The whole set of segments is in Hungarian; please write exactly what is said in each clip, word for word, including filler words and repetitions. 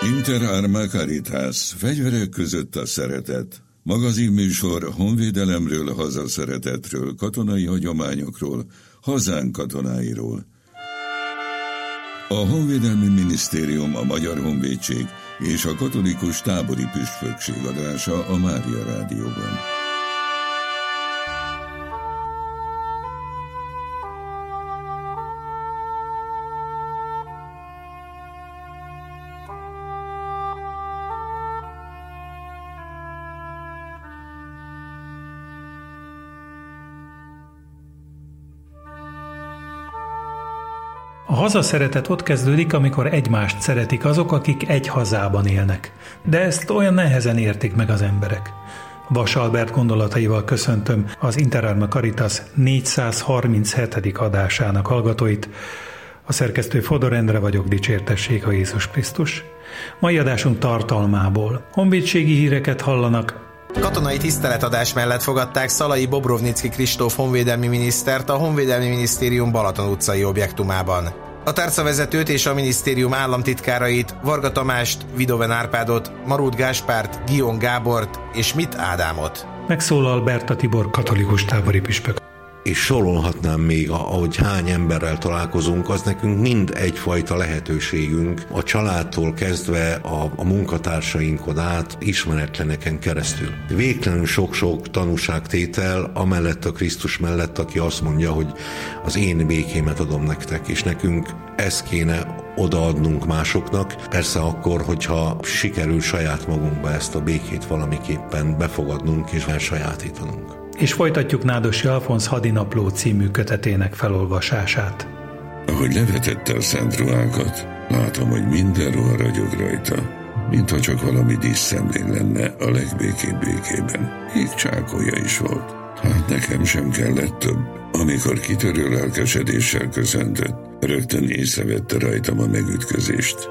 Inter Arma Caritas, fegyverek között a szeretet. Magazinműsor honvédelemről, hazaszeretetről, katonai hagyományokról, hazánk katonáiról. A Honvédelmi Minisztérium, a Magyar Honvédség és a Katolikus Tábori Püspökség adása a Mária Rádióban. A hazaszeretet ott kezdődik, amikor egymást szeretik azok, akik egy hazában élnek. De ezt olyan nehezen értik meg az emberek. Vas Albert gondolataival köszöntöm az Inter Arma Caritas négyszázharminchetedik adásának hallgatóit. A szerkesztő Fodor Endre vagyok, dicsértessék a Jézus Krisztus. Mai adásunk tartalmából honvédségi híreket hallanak. Katonai tiszteletadás mellett fogadták Szalai Bobrovnicki Kristóf honvédelmi minisztert a Honvédelmi Minisztérium Balaton utcai objektumában. A tárcavezetőt és a minisztérium államtitkárait, Varga Tamást, Vidoven Árpádot, Marót Gáspárt, Gion Gábort és Schmidt Ádámot. Megszólal Berta Tibor katolikus tábori püspök. És sorolhatnám még, ahogy hány emberrel találkozunk, az nekünk mind egyfajta lehetőségünk, a családtól kezdve a, a munkatársainkon át, ismeretleneken keresztül. Végtelenül sok-sok tanúságtétel amellett a Krisztus mellett, aki azt mondja, hogy az én békémet adom nektek, és nekünk ezt kéne odaadnunk másoknak, persze akkor, hogyha sikerül saját magunkba ezt a békét valamiképpen befogadnunk és elsajátítanunk. És folytatjuk Nádosi Alfonz Hadinapló című kötetének felolvasását. Ahogy levetette a szent ruhákat, látom, hogy minden ruha ragyog rajta, mintha csak valami díszszemlén lenne a legbékébb békében. Így csákolja is volt. Hát nekem sem kellett több. Amikor kitörő lelkesedéssel köszöntött, rögtön észrevette rajtam a megütközést.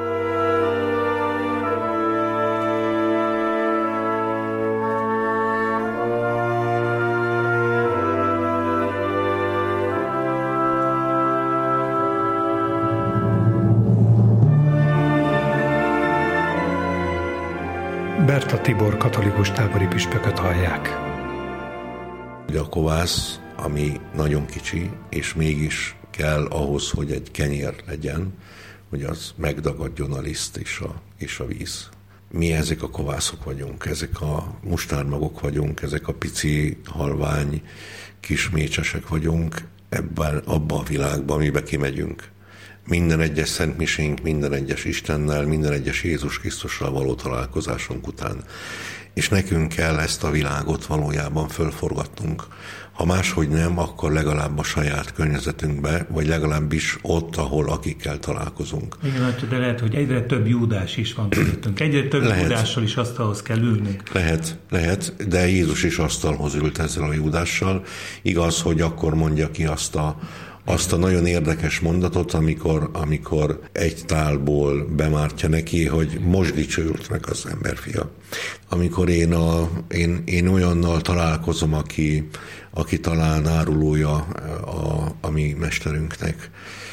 Berta Tibor katolikus tábori püspököt hallják. A kovász, ami nagyon kicsi, és mégis kell ahhoz, hogy egy kenyér legyen, hogy az megdagadjon a liszt és a, és a víz. Mi ezek a kovászok vagyunk, ezek a mustármagok vagyunk, ezek a pici, halvány, kis mécsesek vagyunk ebben, abban a világban, amiben kimegyünk. Minden egyes szentmisénk, minden egyes Istennel, minden egyes Jézus Krisztussal való találkozásunk után. És nekünk kell ezt a világot valójában fölforgatnunk. Ha máshogy nem, akkor legalább a saját környezetünkbe, vagy legalábbis ott, ahol akikkel találkozunk. Igen, de lehet, hogy egyre több Júdás is van közöttünk. Egyre több lehet, Júdással is asztalhoz kell ülnünk. Lehet, lehet, de Jézus is asztalhoz ült ezzel a Júdással. Igaz, hogy akkor mondja ki azt a Azt a nagyon érdekes mondatot, amikor, amikor egy tálból bemártja neki, hogy most dicsőült meg az emberfia. Amikor én, a, én, én olyannal találkozom, aki, aki talán árulója a, a mi mesterünknek,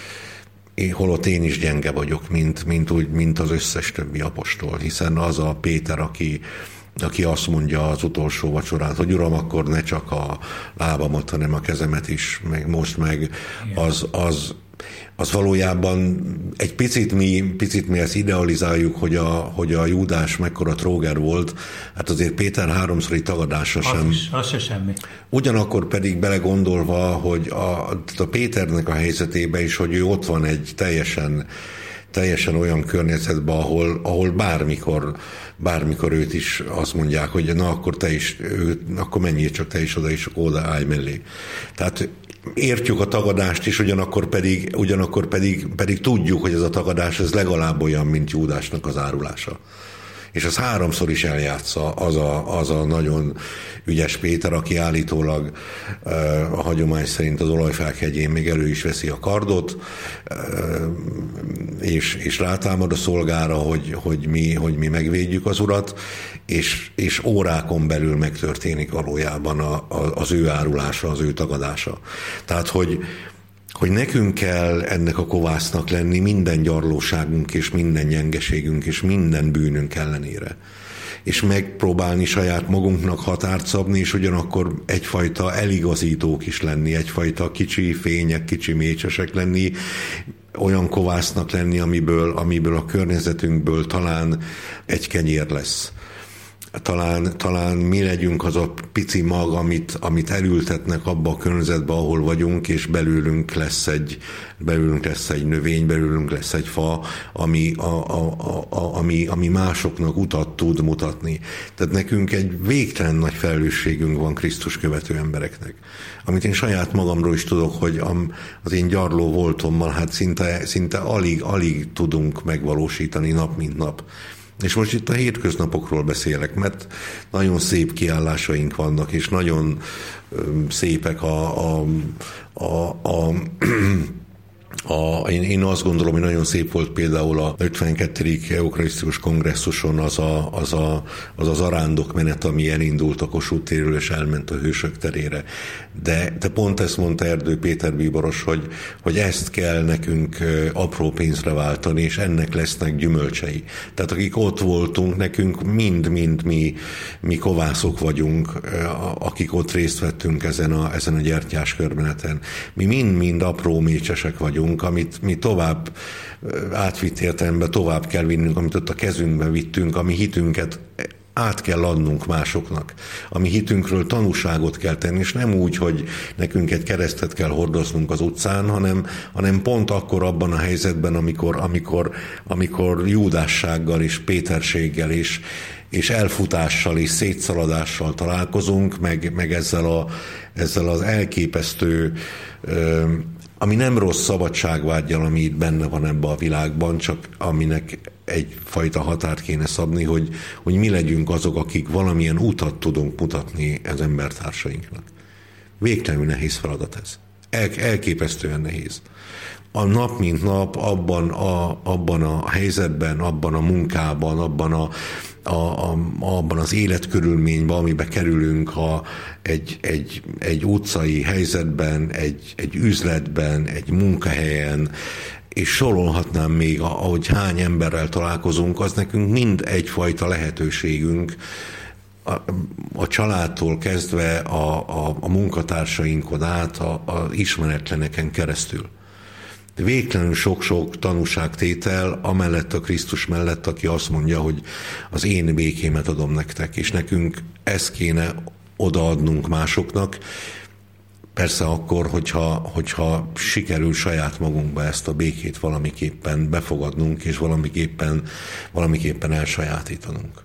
én, holott én is gyenge vagyok, mint, mint, úgy, mint az összes többi apostol, hiszen az a Péter, aki aki azt mondja az utolsó vacsorán, hogy Uram, akkor ne csak a lábamat, hanem a kezemet is, meg most meg, az, az, az valójában egy picit mi, picit mi ezt idealizáljuk, hogy a, hogy a Júdás mekkora tróger volt, hát azért Péter háromszori tagadása az sem. Is, az se semmi. Ugyanakkor pedig belegondolva, hogy a, a Péternek a helyzetében is, hogy ő ott van egy teljesen teljesen olyan környezetben, ahol, ahol bármikor, bármikor őt is azt mondják, hogy na akkor te is, ő, akkor menjél csak te is oda, és oda állj mellé. Tehát értjük a tagadást is, ugyanakkor pedig, ugyanakkor pedig, pedig tudjuk, hogy ez a tagadás ez legalább olyan, mint Júdásnak az árulása. És az háromszor is eljátsza az a, az a nagyon ügyes Péter, aki állítólag a hagyomány szerint az olajfák-hegyén még elő is veszi a kardot, és, és rátámad a szolgára, hogy, hogy, mi, hogy mi megvédjük az urat, és, és órákon belül megtörténik valójában a, a, az ő árulása, az ő tagadása. Tehát, hogy hogy nekünk kell ennek a kovásznak lenni minden gyarlóságunk és minden gyengeségünk és minden bűnünk ellenére. És megpróbálni saját magunknak határt szabni, és ugyanakkor egyfajta eligazítók is lenni, egyfajta kicsi fények, kicsi mécsesek lenni, olyan kovásznak lenni, amiből, amiből a környezetünkből talán egy kenyér lesz. Talán, talán mi legyünk az a pici mag, amit, amit elültetnek abba a környezetbe, ahol vagyunk, és belülünk lesz egy, belülünk lesz egy növény, belülünk lesz egy fa, ami, a, a, a, ami, ami másoknak utat tud mutatni. Tehát nekünk egy végtelen nagy felelősségünk van Krisztus követő embereknek. Amit én saját magamról is tudok, hogy az én gyarló voltommal hát szinte, szinte alig, alig tudunk megvalósítani nap mint nap. És most itt a hétköznapokról beszélek, mert nagyon szép kiállásaink vannak, és nagyon szépek a, a, a, a A, én, én azt gondolom, hogy nagyon szép volt például a ötvenkettedik eukarisztikus kongresszuson az a, az, a, az az arándokmenet, ami elindult a Kossuth térről és elment a Hősök terére. De, de pont ezt mondta Erdő Péter bíboros, hogy, hogy ezt kell nekünk apró pénzre váltani, és ennek lesznek gyümölcsei. Tehát akik ott voltunk, nekünk mind-mind mi, mi kovászok vagyunk, akik ott részt vettünk ezen a, ezen a gyertyás körbeneten. Mi mind-mind apró mécsesek vagyunk, amit mi tovább átvitt értelemben tovább kell vinnünk, amit ott a kezünkbe vittünk, ami hitünket át kell adnunk másoknak. Ami hitünkről tanúságot kell tenni, és nem úgy, hogy nekünk egy keresztet kell hordoznunk az utcán, hanem, hanem pont akkor abban a helyzetben, amikor, amikor, amikor júdássággal és péterséggel és, és elfutással és szétszaladással találkozunk, meg, meg ezzel, a, ezzel az elképesztő ami nem rossz szabadságvággyal, ami itt benne van ebben a világban, csak aminek egyfajta határt kéne szabni, hogy, hogy mi legyünk azok, akik valamilyen utat tudunk mutatni az embertársainknak. Végtelenül nehéz feladat ez. El, elképesztően nehéz. A nap mint nap abban a, abban a helyzetben, abban a munkában, abban a A, a, abban az életkörülményben, amiben kerülünk, ha egy, egy, egy utcai helyzetben, egy, egy üzletben, egy munkahelyen, és sorolhatnám még, ahogy hány emberrel találkozunk, az nekünk mind egyfajta lehetőségünk, a, a családtól kezdve a, a, a munkatársainkon át, az ismeretleneken keresztül. Végtelenül sok-sok tanúságtétel amellett a Krisztus mellett, aki azt mondja, hogy az én békémet adom nektek, és nekünk ezt kéne odaadnunk másoknak, persze akkor, hogyha, hogyha sikerül saját magunkba ezt a békét valamiképpen befogadnunk, és valamiképpen, valamiképpen elsajátítanunk.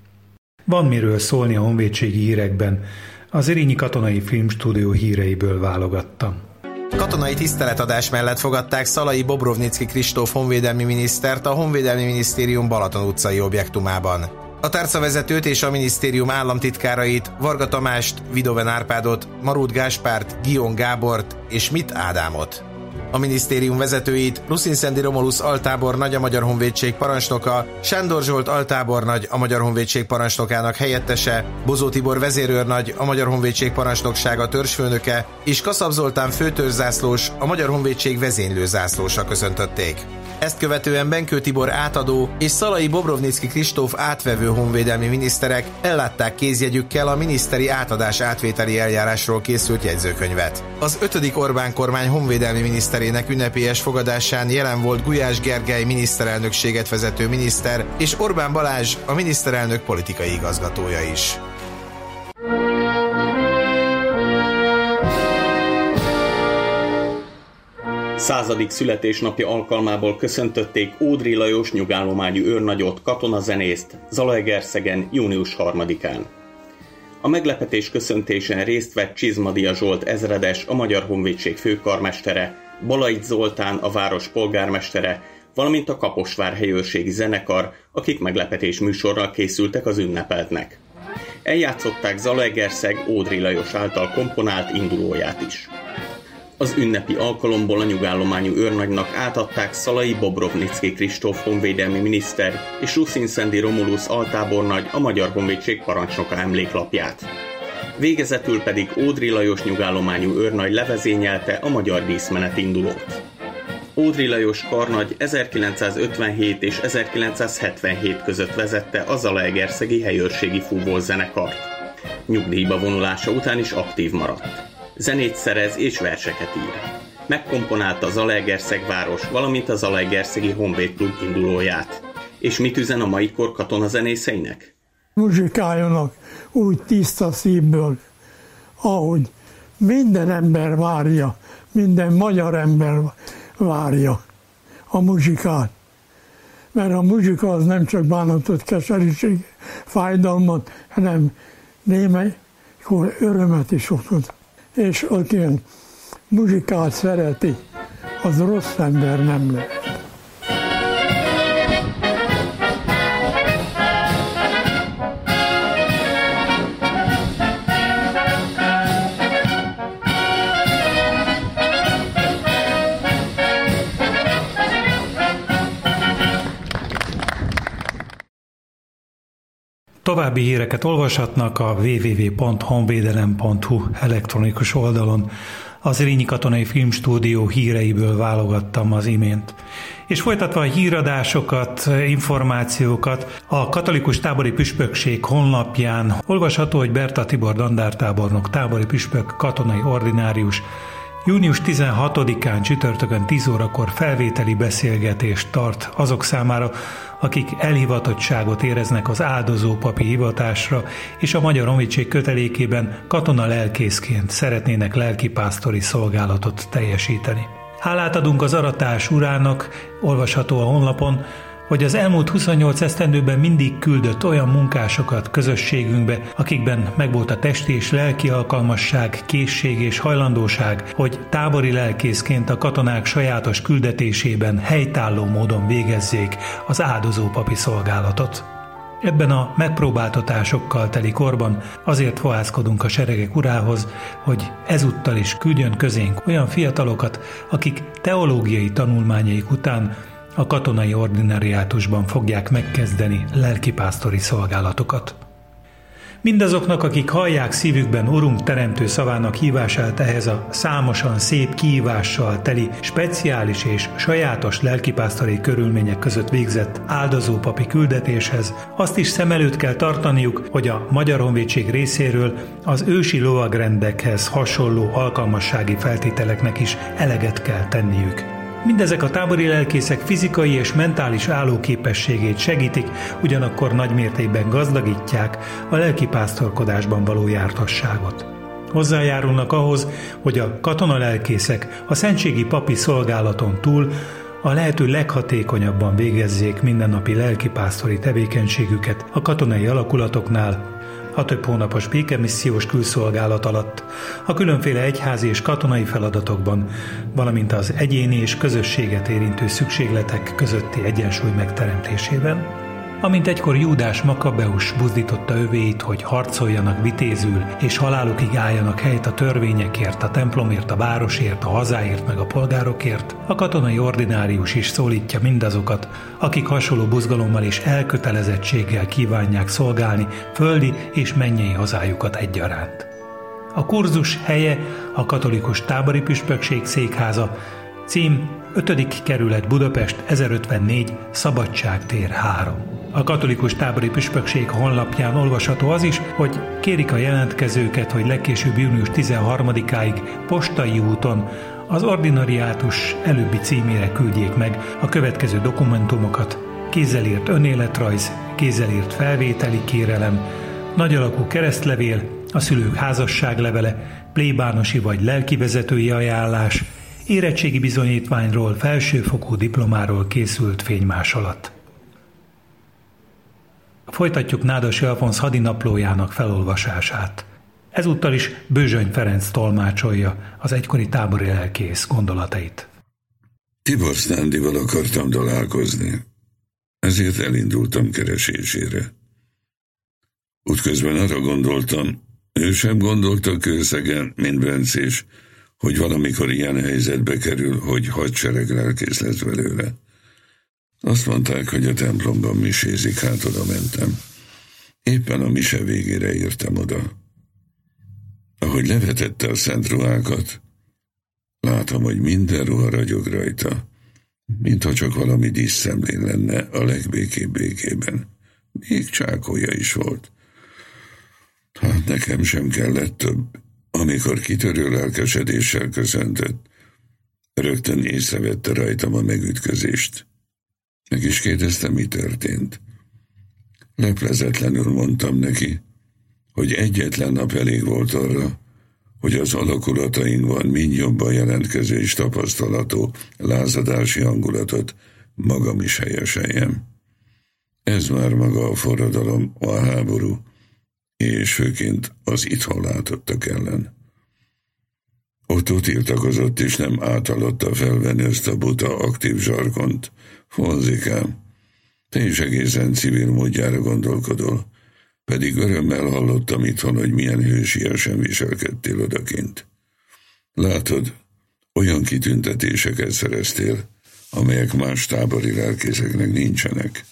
Van miről szólni a honvédségi hírekben. Az Érényi Katonai Filmstúdió híreiből válogattam. Katonai tiszteletadás mellett fogadták Szalai Bobrovnicki Kristóf honvédelmi minisztert a Honvédelmi Minisztérium Balaton utcai objektumában. A tárcavezetőt és a minisztérium államtitkárait, Varga Tamást, Vidoven Árpádot, Marut Gáspárt, Gion Gábort és Schmidt Ádámot. A minisztérium vezetőit Ruszin-Szendi Romulusz altábornagy, a Magyar Honvédség parancsnoka, Sándor Zsolt altábornagy, a Magyar Honvédség parancsnokának helyettese, Bozó Tibor vezérőrnagy, a Magyar Honvédség parancsnoksága törzsfőnöke, és Kaszab Zoltán főtörzszászlós, a Magyar Honvédség vezénylő zászlósa köszöntötték. Ezt követően Benkő Tibor átadó és Szalai Bobrovnicki Kristóf átvevő honvédelmi miniszterek ellátták kézjegyükkel a miniszteri átadás átvételi eljárásról készült jegyzőkönyvet. Az ötödik Orbán kormány honvédelmi miniszterének ünnepélyes fogadásán jelen volt Gulyás Gergely miniszterelnökséget vezető miniszter és Orbán Balázs, a miniszterelnök politikai igazgatója is. Századik születésnapja alkalmából köszöntötték Ódry Lajos nyugállományú őrnagyot, katonazenészt Zalaegerszegen június harmadikán. A meglepetés köszöntésen részt vett Csizmadia Zsolt ezredes, a Magyar Honvédség főkarmestere, Balait Zoltán, a város polgármestere, valamint a Kaposvár helyőrségi zenekar, akik meglepetés műsorral készültek az ünnepeltnek. Eljátszották Zalaegerszeg Ódry Lajos által komponált indulóját is. Az ünnepi alkalomból a nyugállományú őrnagynak átadták Szalai Bobrovnicki Kristóf honvédelmi miniszter és Ruszin-Szendi Romulusz altábornagy, a Magyar Honvédség parancsnoka emléklapját. Végezetül pedig Ódry Lajos nyugállományú őrnagy levezényelte a magyar díszmenet indulót. Ódry Lajos karnagy ezerkilencszázötvenhét és ezerkilencszázhetvenhét között vezette a zalaegerszegi helyőrségi fúvózenekart. Nyugdíjba vonulása után is aktív maradt. Zenét szerez és verseket ír. Megkomponálta Zalaegerszeg város, valamint a Zalaegerszegi Honvéd Klub indulóját. És mit üzen a mai kor katonazenészeinek? Muzsikáljanak úgy tiszta szívből, ahogy minden ember várja, minden magyar ember várja a muzsikát. Mert a muzsika az nem csak bánatot, keserűség, fájdalmat, hanem némelykor örömet is okoz. És aki muzsikát szereti, az rossz ember nem lehet. További híreket olvashatnak a double-u double-u double-u pont honvédelem pont hu elektronikus oldalon. Az Zrínyi Katonai Filmstúdió híreiből válogattam az imént. És folytatva a híradásokat, információkat, a Katolikus Tábori Püspökség honlapján olvasható, hogy Berta Tibor dandártábornok, tábori püspök, katonai ordinárius június tizenhatodikán csütörtökön tíz órakor felvételi beszélgetést tart azok számára, akik elhivatottságot éreznek az áldozópapi hivatásra, és a Magyar Honvédség kötelékében katona lelkészként szeretnének lelkipásztori szolgálatot teljesíteni. Hálát adunk az aratás urának, olvasható a honlapon, hogy az elmúlt huszonnyolc esztendőben mindig küldött olyan munkásokat közösségünkbe, akikben megvolt a testi és lelki alkalmasság, készség és hajlandóság, hogy tábori lelkészként a katonák sajátos küldetésében helytálló módon végezzék az áldozópapi szolgálatot. Ebben a megpróbáltatásokkal teli korban azért fohászkodunk a seregek urához, hogy ezúttal is küldjön közénk olyan fiatalokat, akik teológiai tanulmányaik után a katonai ordinariátusban fogják megkezdeni lelkipásztori szolgálatokat. Mindazoknak, akik hallják szívükben Urunk teremtő szavának hívását ehhez a számosan szép kihívással teli, speciális és sajátos lelkipásztori körülmények között végzett áldozópapi küldetéshez, azt is szem előtt kell tartaniuk, hogy a Magyar Honvédség részéről az ősi lovagrendekhez hasonló alkalmassági feltételeknek is eleget kell tenniük. Mindezek a tábori lelkészek fizikai és mentális állóképességét segítik, ugyanakkor nagymértékben gazdagítják a lelkipásztorkodásban való jártasságot. Hozzájárulnak ahhoz, hogy a katonalelkészek a szentségi papi szolgálaton túl a lehető leghatékonyabban végezzék mindennapi lelkipásztori tevékenységüket a katonai alakulatoknál, a több hónapos békemissziós külszolgálat alatt, a különféle egyházi és katonai feladatokban, valamint az egyéni és közösséget érintő szükségletek közötti egyensúly megteremtésében. Amint egykor Júdás Makabeus buzdította övéit, hogy harcoljanak vitézül, és halálukig álljanak helyt a törvényekért, a templomért, a városért, a hazáért meg a polgárokért, a katonai ordinárius is szólítja mindazokat, akik hasonló buzgalommal és elkötelezettséggel kívánják szolgálni földi és mennyei hazájukat egyaránt. A kurzus helye a Katolikus Tábori Püspökség székháza, cím ötödik kerület Budapest ezerötvennégy Szabadságtér három. A Katolikus Tábori Püspökség honlapján olvasható az is, hogy kérik a jelentkezőket, hogy legkésőbb június tizenharmadikáig postai úton az ordinariátus előbbi címére küldjék meg a következő dokumentumokat: kézzel írt önéletrajz, kézzel írt felvételi kérelem, nagyalakú keresztlevél, a szülők házasságlevele, plébánosi vagy lelkivezetői ajánlás, érettségi bizonyítványról, felsőfokú diplomáról készült fénymásolat. Folytatjuk Nádasi Alfonz hadinaplójának felolvasását. Ezúttal is Bőzsöny Ferenc tolmácsolja az egykori tábori lelkész gondolatait. Tibor Sztándival akartam találkozni, ezért elindultam keresésére. Útközben arra gondoltam, ő sem gondolta Kőszegen, mint Bencés, hogy valamikor ilyen helyzetbe kerül, hogy hadsereg lelkész lesz belőle. Azt mondták, hogy a templomban misézik, hát oda mentem. Éppen a mise végére értem oda. Ahogy levetette a szent ruhákat, látom, hogy minden ruha ragyog rajta, mintha csak valami díszszemlén lenne a legbékébb békében. Még csákolja is volt. Hát nekem sem kellett több. Amikor kitörő lelkesedéssel köszöntött, rögtön észrevette rajtam a megütközést. Meg is kérdeztem, mi történt. Leplezetlenül mondtam neki, hogy egyetlen nap elég volt arra, hogy az alakulatainkban mind jobban jelentkező és tapasztalatú lázadási hangulatot magam is helyeseljem. Ez már maga a forradalom, a háború, és főként az itthon látottak ellen. Otto tiltakozott, és nem átalodta felvenni ezt a buta aktív zsargont. Fonzikám, te is egészen civil módjára gondolkodol, pedig örömmel hallottam itthon, hogy milyen hősiesen viselkedtél odakint. Látod, olyan kitüntetéseket szereztél, amelyek más tábori lelkészeknek nincsenek.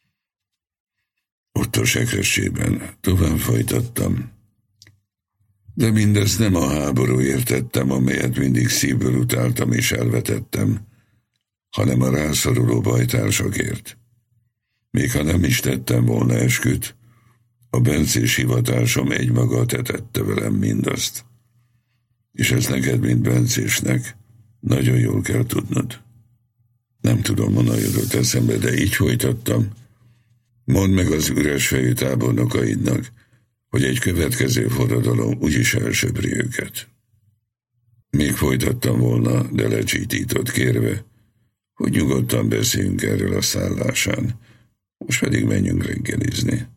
Ott a sekrestében tovább folytattam. De mindezt nem a háborúért tettem, amelyet mindig szívből utáltam és elvetettem, hanem a rászoruló bajtársakért. Még ha nem is tettem volna esküt, a bencés hivatásom egymaga tetette velem mindazt. És ez neked, mint bencésnek, nagyon jól kell tudnod. Nem tudom, honnan jutott eszembe, de így folytattam. Mondd meg az üres fejű tábornokaidnak, hogy egy következő forradalom úgyis elsöpri őket. Még folytattam volna, de lecsítított kérve, hogy nyugodtan beszéljünk erről a szállásán, most pedig menjünk reggelizni.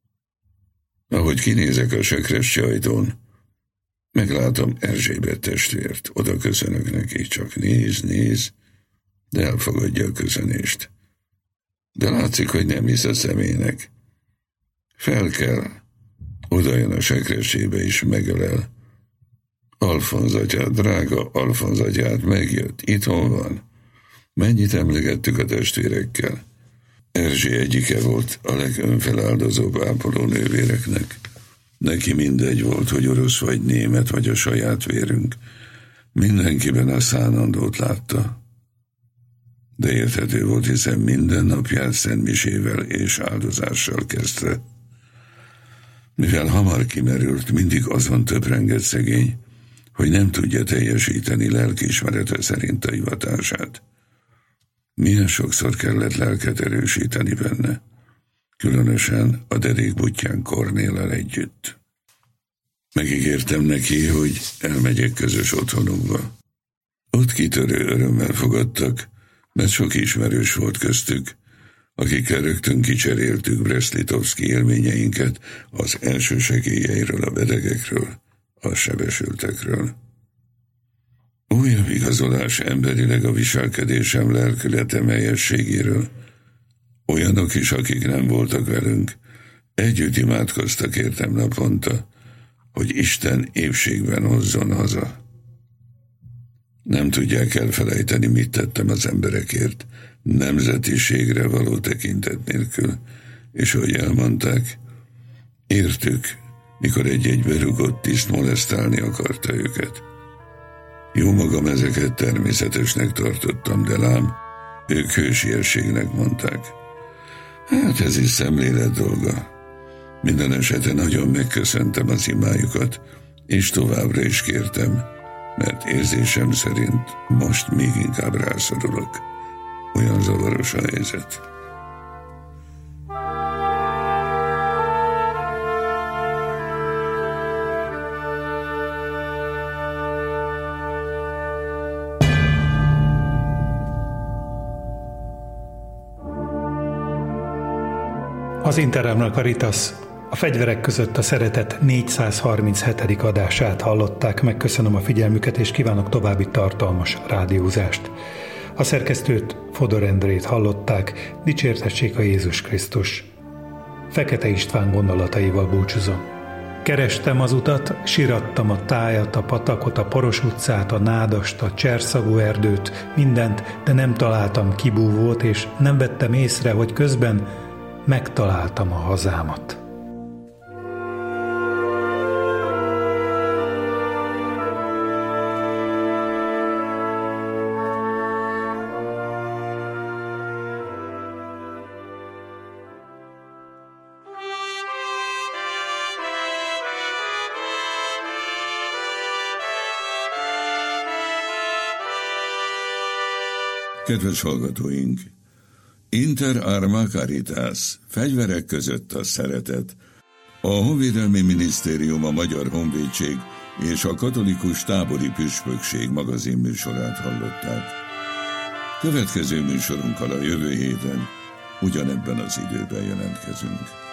Ahogy kinézek a sekrestye ajtón, meglátom Erzsébet testvért, oda köszönök neki, csak néz, néz, de elfogadja a köszönést. De látszik, hogy nem hisz a szemének. Fel kell, oda jön a sekresébe is megölel. Alfonz atyát, drága Alfonz atyát, megjött, itthon van. Mennyit emlegettük a testvérekkel. Erzsé egyike volt a legönfeláldozóbb ápoló nővéreknek. Neki mindegy volt, hogy orosz vagy német vagy a saját vérünk. Mindenkiben a szánandót látta. De érthető volt, hiszen minden napját szentmisével és áldozással kezdte. Mivel hamar kimerült, mindig azon töprengett szegény, hogy nem tudja teljesíteni lelkiismerete szerint a hivatását. Milyen sokszor kellett lelket erősíteni benne, különösen a dedék Buttyán Kornéllel együtt. Megígértem neki, hogy elmegyek közös otthonunkba. Ott kitörő örömmel fogadtak, mert sok ismerős volt köztük, akikkel rögtön kicseréltük Brest-Litovszki élményeinket az első segélyeiről, a betegekről, a sebesültekről. Újabb igazolás emberileg a viselkedésem lelkületem helyességéről. Olyanok is, akik nem voltak velünk, együtt imádkoztak értem naponta, hogy Isten épségben hozzon haza. Nem tudják elfelejteni, mit tettem az emberekért, nemzetiségre való tekintet nélkül, és hogy elmondták, értük, mikor egy-egy berugott tiszt molesztálni akarta őket. Jó magam ezeket természetesnek tartottam, de lám, ők hősiességnek mondták. Hát ez is szemlélet dolga. Minden esetre nagyon megköszöntem az imájukat, és továbbra is kértem, mert érzésem szerint most még inkább rászorulok. Olyan zavaros a helyzet. Az Interamna Caritas a fegyverek között a szeretet négyszázharminchetedik adását hallották. Megköszönöm a figyelmüket, és kívánok további tartalmas rádiózást. A szerkesztőt, Fodor Endrét hallották, dicsértessék a Jézus Krisztus. Fekete István gondolataival búcsúzom. Kerestem az utat, sirattam a tájat, a patakot, a Poros utcát, a nádast, a cserszagú erdőt, mindent, de nem találtam kibúvót, és nem vettem észre, hogy közben megtaláltam a hazámat. Kedves hallgatóink! Inter arma caritas, fegyverek között a szeretet. A Honvédelmi Minisztérium, a Magyar Honvédség és a Katolikus Tábori Püspökség magazin műsorát hallották. Következő műsorunkkal a jövő héten ugyanebben az időben jelentkezünk.